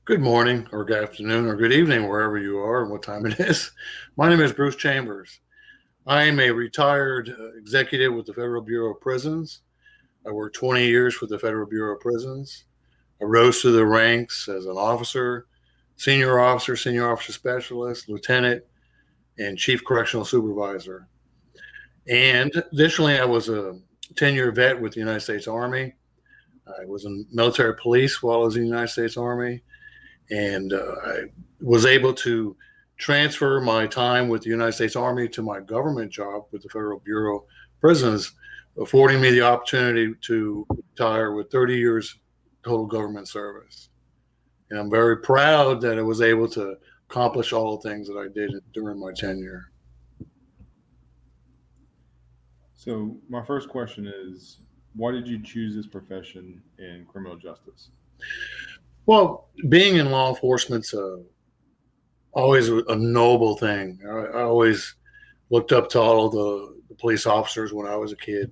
Good morning, or good afternoon, or good evening, wherever you are and what time it is. My name is Bruce Chambers. I am a retired executive with the Federal Bureau of Prisons. I worked 20 years for the Federal Bureau of Prisons. I rose through the ranks as an officer, senior officer specialist, lieutenant, and chief correctional supervisor. And additionally, I was a 10-year vet with the United States Army. I was in military police while I was in the United States Army. And I was able to transfer my time with the United States Army to my government job with the Federal Bureau of Prisons, affording me the opportunity to retire with 30 years total government service. And I'm very proud that I was able to accomplish all the things that I did during my tenure. So, my first question is why did you choose this profession in criminal justice? Well, being in law enforcement's always a noble thing. I always looked up to all of the police officers when I was a kid.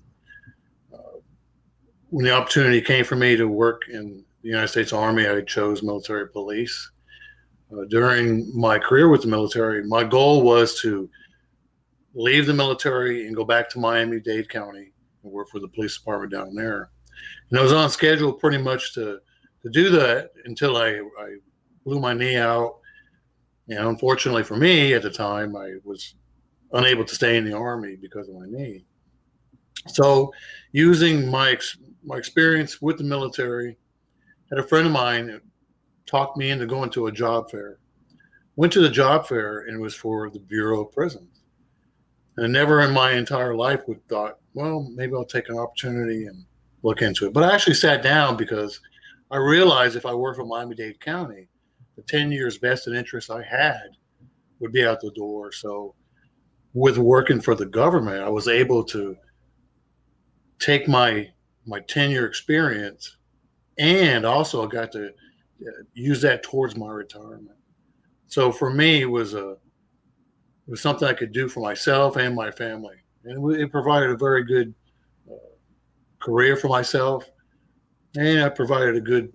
When the opportunity came for me to work in the United States Army, I chose military police. During my career with the military, my goal was to leave the military and go back to Miami-Dade County and work for the police department down there. And I was on schedule pretty much to do that until I blew my knee out. And unfortunately for me at the time, I was unable to stay in the Army because of my knee. So using my experience with the military, had a friend of mine that talked me into going to a job fair. Went to the job fair and it was for the Bureau of Prisons. And I never in my entire life would thought, well, maybe I'll take an opportunity and look into it. But I actually sat down because I realized if I worked for Miami-Dade County, the 10 years vested interest I had would be out the door. So with working for the government, I was able to take my 10-year experience, and also I got to use that towards my retirement. So for me, it was something I could do for myself and my family, and it provided a very good uh, career for myself, and I provided a good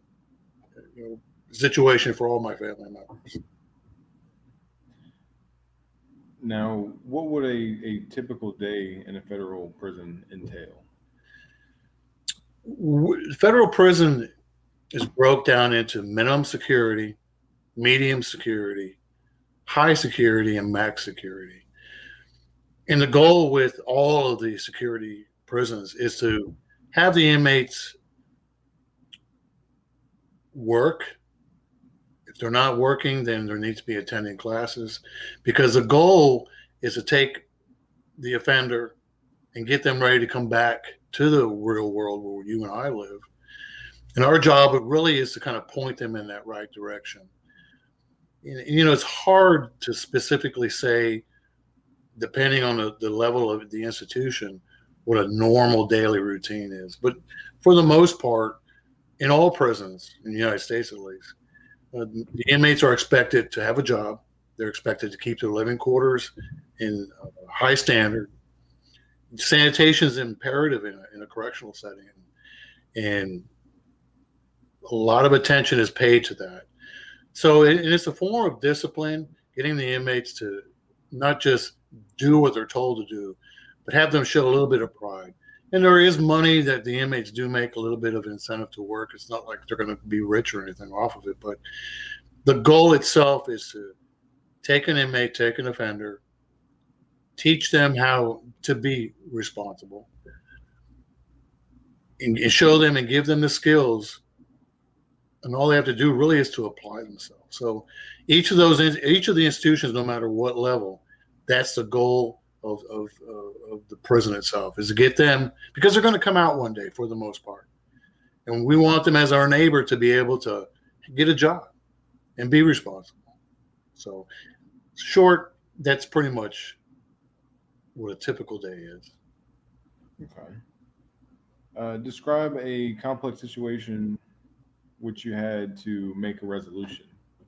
situation for all my family members. Now, what would a typical day in a federal prison entail? Federal prison is broke down into minimum security, medium security, high security, and max security. And the goal with all of the security prisons is to have the inmates work. If they're not working, then there needs to be attending classes, because the goal is to take the offender and get them ready to come back to the real world where you and I live. And our job, it really is to kind of point them in that right direction. It's hard to specifically say, depending on the level of the institution, what a normal daily routine is. But for the most part, in all prisons, in the United States at least, the inmates are expected to have a job. They're expected to keep their living quarters in high standard. Sanitation is imperative in a correctional setting, and a lot of attention is paid to that. So it's a form of discipline, getting the inmates to not just do what they're told to do, but have them show a little bit of pride. And there is money that the inmates do make, a little bit of incentive to work. It's not like they're going to be rich or anything off of it, but the goal itself is to take an inmate, take an offender, teach them how to be responsible, and show them and give them the skills. And all they have to do really is to apply themselves. So each of the institutions, no matter what level, that's the goal of the prison itself, is to get them, because they're going to come out one day for the most part. And we want them as our neighbor to be able to get a job and be responsible. So short, that's pretty much what a typical day is. Okay. Describe a complex situation which you had to make a resolution.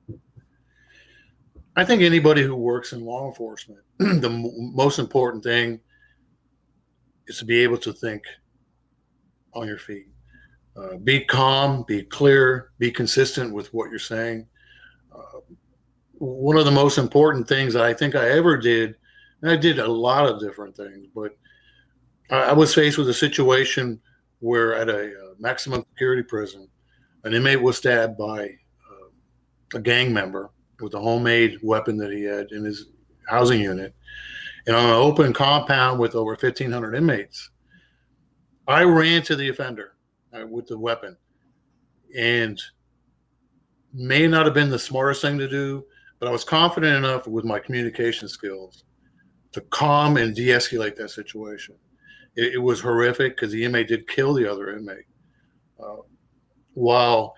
I think anybody who works in law enforcement, the most important thing is to be able to think on your feet. Be calm, be clear, be consistent with what you're saying. One of the most important things I think I ever did, and I did a lot of different things, but I was faced with a situation where at a maximum security prison, an inmate was stabbed by a gang member with a homemade weapon that he had in his housing unit. And on an open compound with over 1,500 inmates, I ran to the offender with the weapon. And may not have been the smartest thing to do, but I was confident enough with my communication skills to calm and de-escalate that situation. It was horrific because the inmate did kill the other inmate. While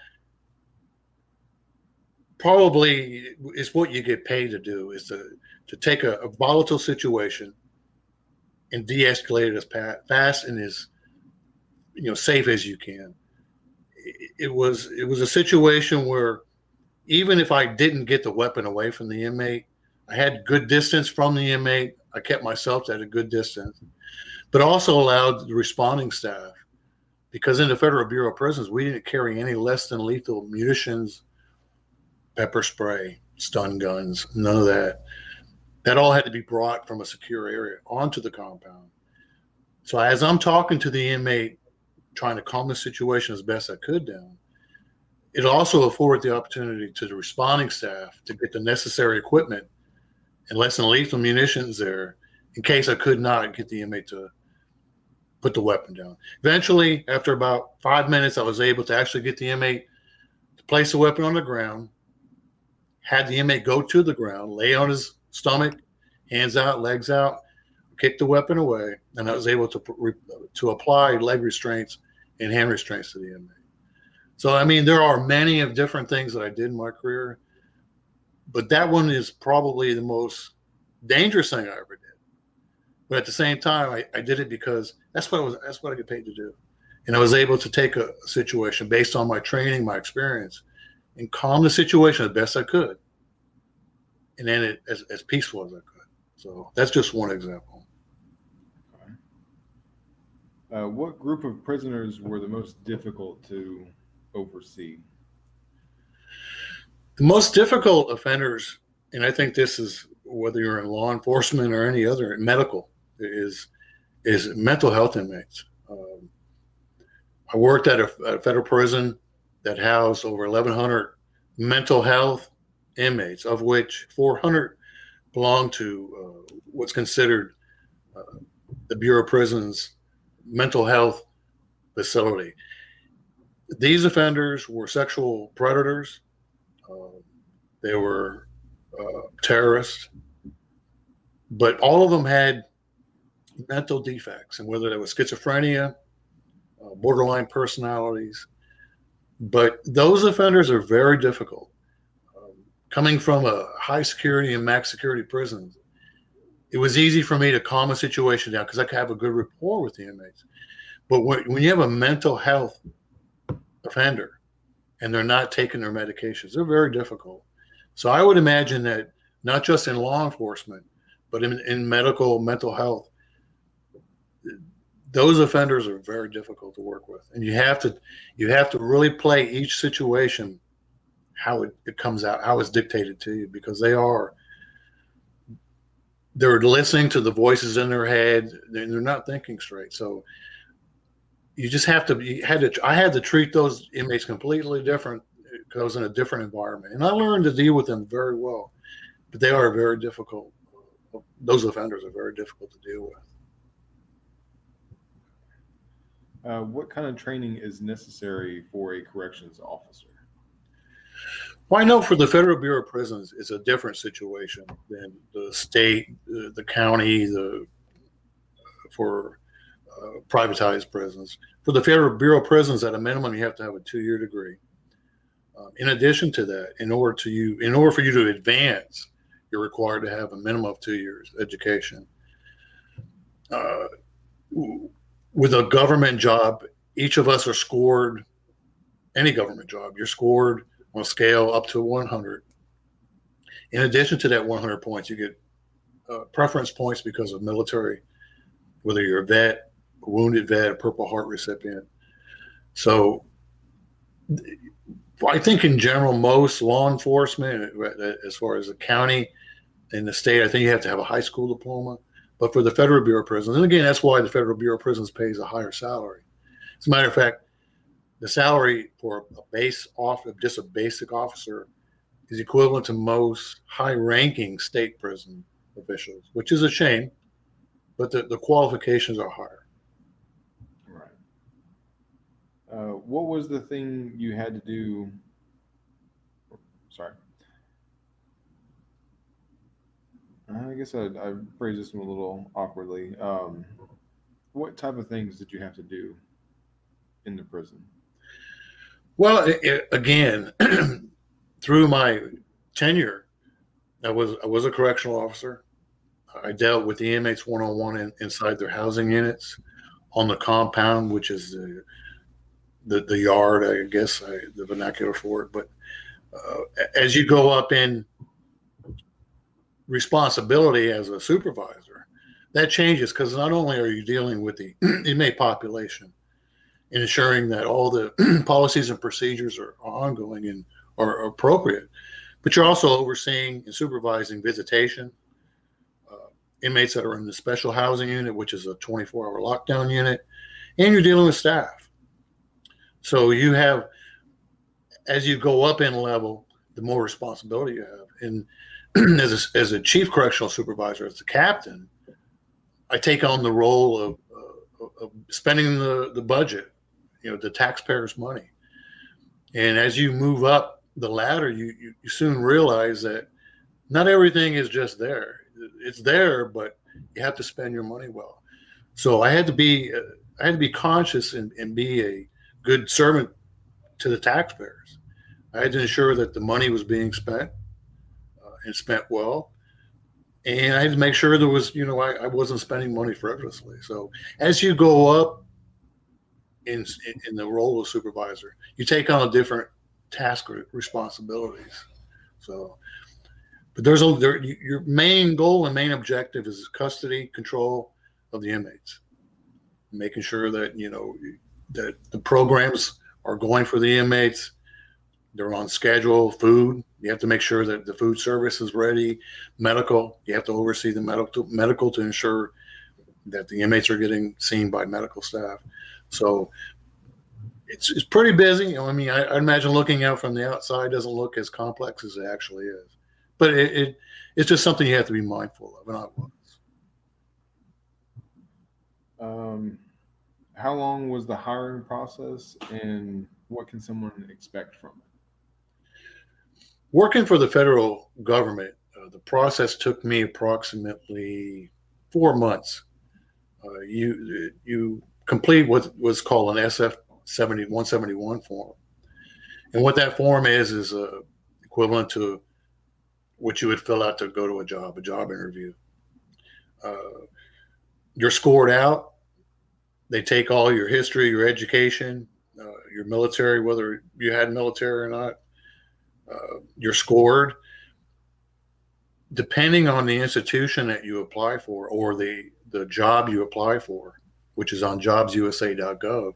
probably is what you get paid to do, is to take a volatile situation and de-escalate it as fast and as safe as you can. It was a situation where even if I didn't get the weapon away from the inmate, I had good distance from the inmate. I kept myself at a good distance, but also allowed the responding staff, because in the Federal Bureau of Prisons, we didn't carry any less than lethal munitions, pepper spray, stun guns, none of that. That all had to be brought from a secure area onto the compound. So as I'm talking to the inmate, trying to calm the situation as best I could down, it also afforded the opportunity to the responding staff to get the necessary equipment and less than lethal munitions there in case I could not get the inmate to put the weapon down. Eventually, after about 5 minutes, I was able to actually get the inmate to place the weapon on the ground, had the inmate go to the ground, lay on his stomach, hands out, legs out, kick the weapon away, and I was able to apply leg restraints and hand restraints to the inmate. So, I mean, there are many of different things that I did in my career, but that one is probably the most dangerous thing I ever did. But at the same time, I did it because that's what I get paid to do. And I was able to take a situation based on my training, my experience, and calm the situation as best I could. And then it as peaceful as I could. So that's just one example. What group of prisoners were the most difficult to oversee? The most difficult offenders, and I think this is whether you're in law enforcement or any other medical, is mental health inmates. I worked at a federal prison that housed over 1,100 mental health inmates, of which 400 belong to what's considered the Bureau of Prisons mental health facility. These offenders were sexual predators. They were terrorists, but all of them had mental defects, and whether that was schizophrenia, borderline personalities. But those offenders are very difficult. Coming from a high security and max security prison, it was easy for me to calm a situation down because I could have a good rapport with the inmates. But when you have a mental health offender and they're not taking their medications, they're very difficult. So I would imagine that not just in law enforcement, but in medical, mental health, those offenders are very difficult to work with. And you have to really play each situation how it comes out, how it's dictated to you, because they're listening to the voices in their head and they're not thinking straight. So you just I had to treat those inmates completely different because I was in a different environment. And I learned to deal with them very well, but they are very difficult. Those offenders are very difficult to deal with. What kind of training is necessary for a corrections officer? Well, I know for the Federal Bureau of Prisons, it's a different situation than the state, the county, for privatized prisons. For the Federal Bureau of Prisons, at a minimum, you have to have a 2-year degree. In addition to that, in order for you to advance, you're required to have a minimum of 2 years education. With a government job, each of us are scored. Any government job, you're scored on a scale up to 100. In addition to that 100 points, you get preference points because of military, whether you're a vet, a wounded vet, a Purple Heart recipient. So I think in general, most law enforcement, as far as the county and the state, I think you have to have a high school diploma. But for the Federal Bureau of Prisons, and again, that's why the Federal Bureau of Prisons pays a higher salary. As a matter of fact, the salary for a base off of just a basic officer is equivalent to most high-ranking state prison officials, which is a shame, but the qualifications are higher. Right. What was the thing you had to do? Sorry. I guess I phrased this one a little awkwardly. What type of things did you have to do in the prison? Well, again, through my tenure, I was a correctional officer. I dealt with the inmates one-on-one inside their housing units, on the compound, which is the yard, I guess, the vernacular for it. But as you go up in responsibility as a supervisor, that changes, because not only are you dealing with the inmate population and ensuring that all the policies and procedures are ongoing and are appropriate, but you're also overseeing and supervising visitation, inmates that are in the special housing unit, which is a 24-hour lockdown unit, and you're dealing with staff. So you have, as you go up in level, the more responsibility you have. And as a chief correctional supervisor, as a captain, I take on the role of spending the budget, the taxpayers' money. And as you move up the ladder, you soon realize that not everything is just there. It's there, but you have to spend your money well. So I had to be conscious and be a good servant to the taxpayers. I had to ensure that the money was being spent and spent well. And I had to make sure there was, I wasn't spending money frivolously. So as you go up in the role of supervisor, you take on a different task or responsibilities. So, but your main goal and main objective is custody control of the inmates, making sure that that the programs are going for the inmates. They're on schedule. Food, you have to make sure that the food service is ready. Medical, you have to oversee the medical to ensure that the inmates are getting seen by medical staff. So it's pretty busy. I mean, I imagine looking out from the outside doesn't look as complex as it actually is, but it's just something you have to be mindful of. And I was. How long was the hiring process, and what can someone expect from it? Working for the federal government, the process took me approximately 4 months. You complete what was called an SF-171 form, and what that form is equivalent to what you would fill out to go to a job interview. You're scored out. They take all your history, your education, your military, whether you had military or not. You're scored. Depending on the institution that you apply for or the job you apply for, which is on jobsusa.gov,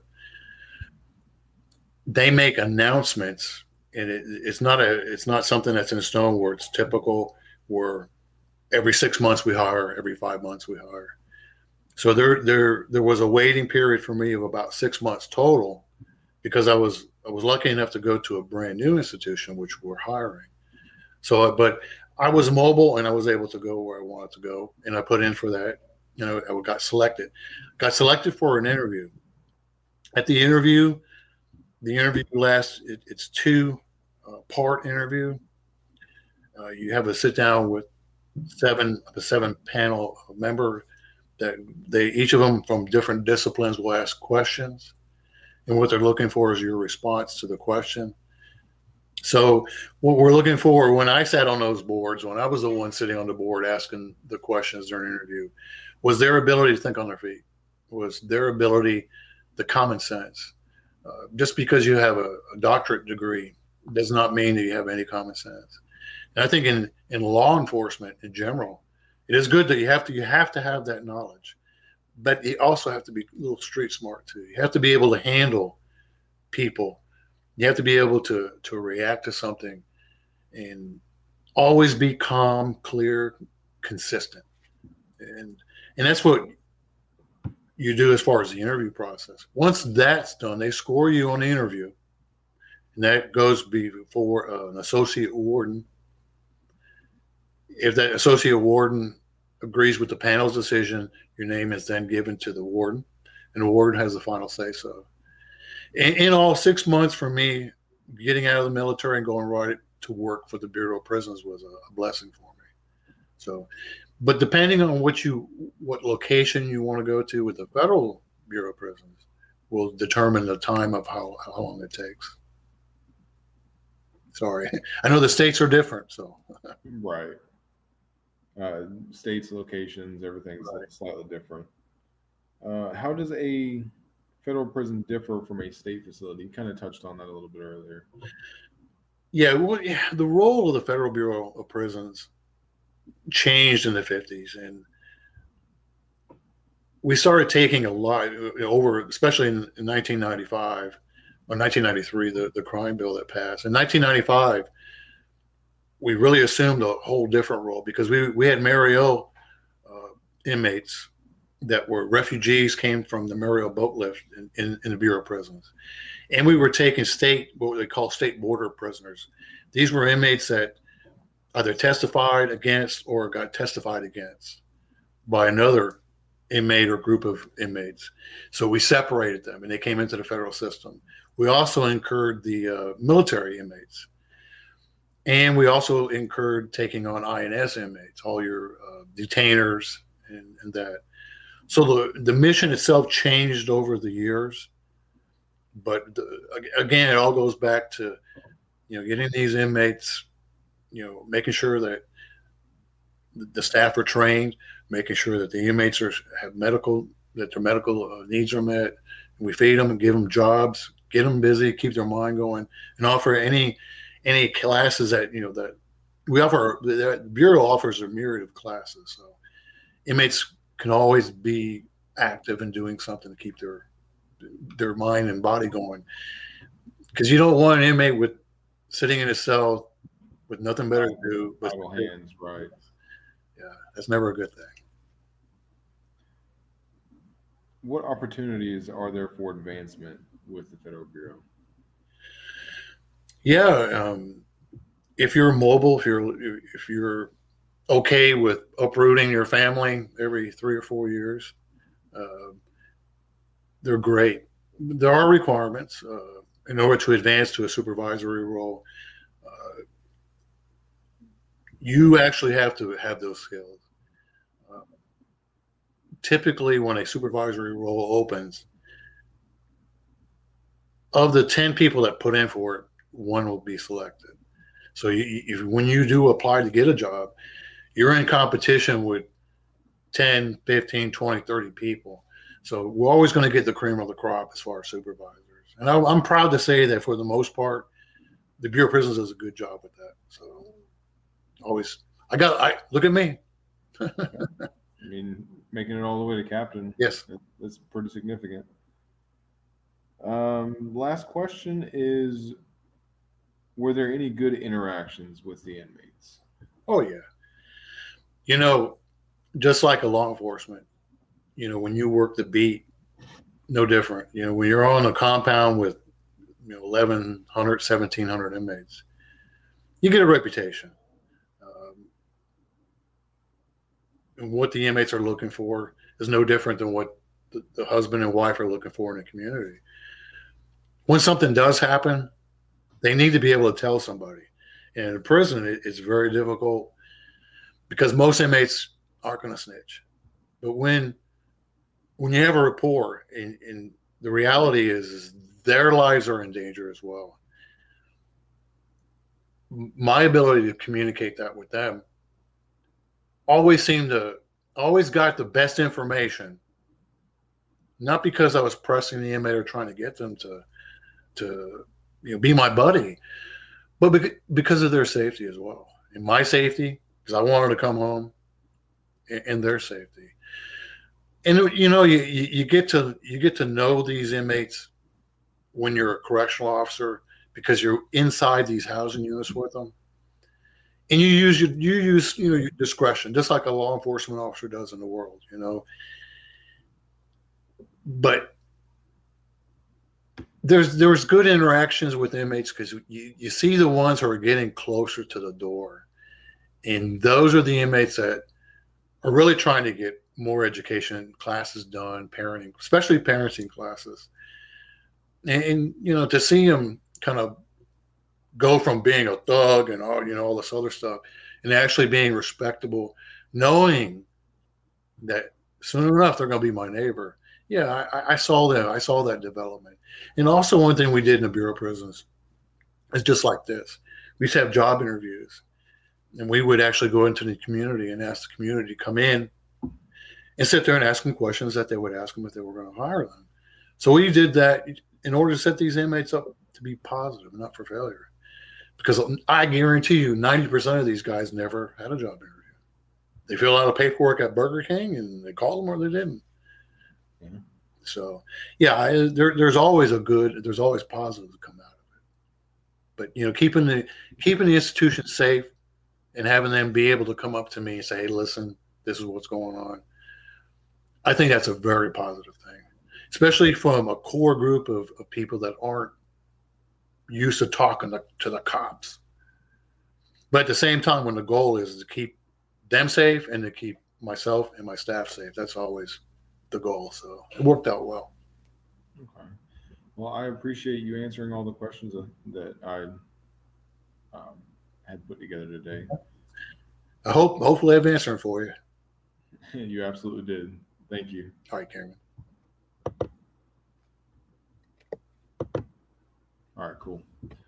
they make announcements, and it's not something that's in stone where it's typical, where every 6 months we hire, every 5 months we hire. So there was a waiting period for me of about 6 months total, because I was lucky enough to go to a brand new institution which we're hiring. So, but I was mobile and I was able to go where I wanted to go, and I put in for that. I got selected for an interview. At the interview lasts. It's 2-part interview. You have a sit down with a 7 panel member that each of them from different disciplines will ask questions, and what they're looking for is your response to the question. So what we're looking for, when I sat on those boards, when I was the one sitting on the board asking the questions during an interview, was their ability to think on their feet, was their ability, the common sense. Just because you have a doctorate degree does not mean that you have any common sense. And I think in law enforcement in general, it is good that you have to have that knowledge, but you also have to be a little street smart too. You have to be able to handle people. You have to be able to react to something and always be calm, clear, consistent. And that's what you do as far as the interview process. Once that's done, they score you on the interview, and that goes before an associate warden. If that associate warden agrees with the panel's decision, your name is then given to the warden, and the warden has the final say so. In all, 6 months for me, getting out of the military and going right to work for the Bureau of Prisons was a blessing for me. So, but depending on what location you want to go to with the Federal Bureau of Prisons will determine the time of how long it takes. Sorry, I know the states are different, so. Right. States, locations, everything's Right. slightly different. How does a federal prison differ from a state facility? You kind of touched on that a little bit earlier. Yeah, the role of the Federal Bureau of Prisons changed in the 50s, and we started taking a lot over, especially in 1995 or 1993, the crime bill that passed. In 1995, we really assumed a whole different role because we had Mariel inmates that were refugees, came from the Mariel boat lift in the Bureau of Prisons. And we were taking what they call state border prisoners. These were inmates that either testified against or got testified against by another inmate or group of inmates. So we separated them and they came into the federal system. We also incurred the military inmates. And we also incurred taking on INS inmates, all your detainers and that. So the mission itself changed over the years. But again, it all goes back to, getting these inmates, making sure that the staff are trained, making sure that the inmates that their medical needs are met. And we feed them and give them jobs, get them busy, keep their mind going, and offer any classes that we offer. The Bureau offers a myriad of classes, so inmates can always be active and doing something to keep their mind and body going, because you don't want an inmate sitting in a cell with nothing better to do but idle hands, right? Yeah, that's never a good thing. What opportunities are there for advancement with the Federal Bureau? Yeah, if you're mobile, if you're okay with uprooting your family every 3 or 4 years, they're great. There are requirements in order to advance to a supervisory role. You actually have to have those skills. Typically, when a supervisory role opens, of the 10 people that put in for it, one will be selected. So when you do apply to get a job, you're in competition with 10, 15, 20, 30 people. So we're always going to get the cream of the crop as far as supervisors. And I'm proud to say that for the most part, the Bureau of Prisons does a good job with that. So look at me. I mean, making it all the way to captain. Yes. That's pretty significant. Last question is, were there any good interactions with the inmates? Oh, yeah. Just like a law enforcement, when you work the beat, no different. When you're on a compound with 1,100, 1,700 inmates, you get a reputation. And what the inmates are looking for is no different than what the husband and wife are looking for in a community. When something does happen, they need to be able to tell somebody. And in prison, it's very difficult because most inmates aren't going to snitch. But when you have a rapport, and the reality is their lives are in danger as well. My ability to communicate that with them always got the best information, not because I was pressing the inmate or trying to get them to be my buddy, but because of their safety as well, and my safety, because I wanted to come home, and their safety. And you get to know these inmates when you're a correctional officer because you're inside these housing units with them, and you use your discretion just like a law enforcement officer does in the world, But there's good interactions with inmates because you see the ones who are getting closer to the door, and those are the inmates that are really trying to get more education classes done, parenting, especially parenting classes, and to see them kind of go from being a thug and all this other stuff, and actually being respectable, knowing that soon enough they're going to be my neighbor. Yeah, I saw that. I saw that development. And also, one thing we did in the Bureau of Prisons is just like this. We used to have job interviews, and we would actually go into the community and ask the community to come in and sit there and ask them questions that they would ask them if they were going to hire them. So we did that in order to set these inmates up to be positive, not for failure. Because I guarantee you, 90% of these guys never had a job interview. They fill out a paperwork at Burger King and they called them or they didn't. Yeah. So, yeah, there's always there's always positive to come out of it. But keeping the institution safe and having them be able to come up to me and say, "Hey, listen, this is what's going on." I think that's a very positive thing, especially from a core group of people that aren't used to talking to the cops. But at the same time, when the goal is to keep them safe and to keep myself and my staff safe, that's always the goal. So it worked out well. Okay. Well, I appreciate you answering all the questions that I had put together today. Hopefully I've answered for you. You absolutely did. Thank you. All right, Cameron. All right, cool.